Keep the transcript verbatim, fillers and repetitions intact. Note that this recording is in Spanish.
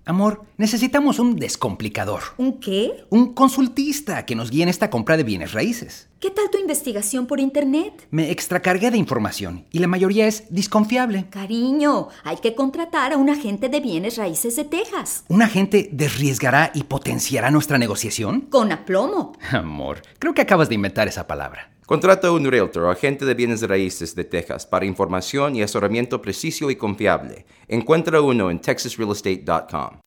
Amor, necesitamos un descomplicador. ¿Un qué? Un consultista que nos guíe en esta compra de bienes raíces. ¿Qué tal tu investigación por internet? Me extracargué de información y la mayoría es desconfiable. Cariño, hay que contratar a un agente de bienes raíces de Texas. ¿Un agente desriesgará y potenciará nuestra negociación? Con aplomo. Amor, creo que acabas de inventar esa palabra. Contrata a un realtor o agente de bienes raíces de Texas para información y asesoramiento preciso y confiable. Encuentra uno en texas real estate punto com.